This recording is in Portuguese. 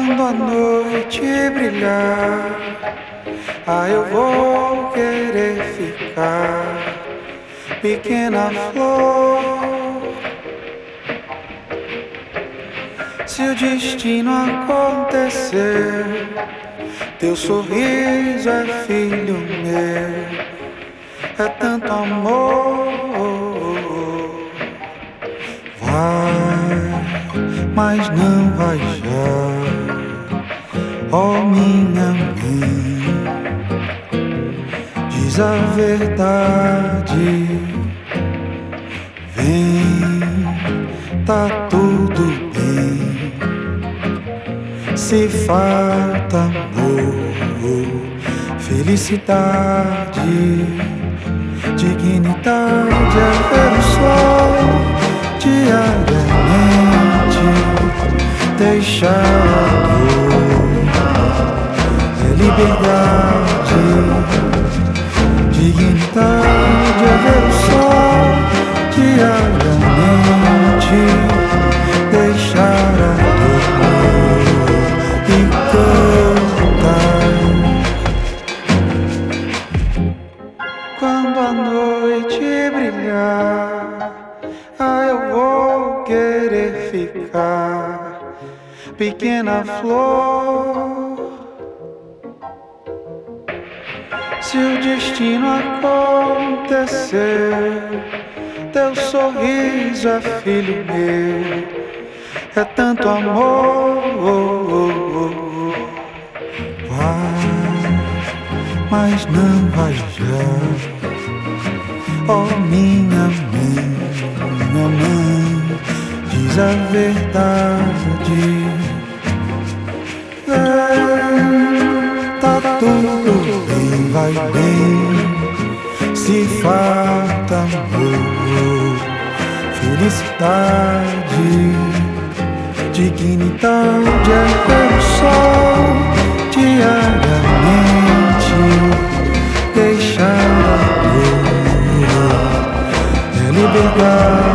Quando a noite brilhar, eu vou querer ficar, pequena flor. Se o destino acontecer, teu sorriso é filho meu, é tanto amor. Vai, mas não vai já, ó minha mãe, diz a verdade. Vem, tá tudo bem. Se falta amor, felicidade, dignidade é ver o sol diariamente, deixar a dor, é liberdade, dignidade é ver o sol diariamente, deixar a dor e cantar. Quando a noite brilhar, eu vou querer ficar, pequena flor. Se o destino acontecer, teu sorriso é filho meu, é tanto amor. Vai, mas não vai já, ó minha mãe, diz a verdade. Tá tudo bem, vai bem. Se falta amor, felicidade, dignidade é ver o sol diariamente, deixar a dor, é liberdade,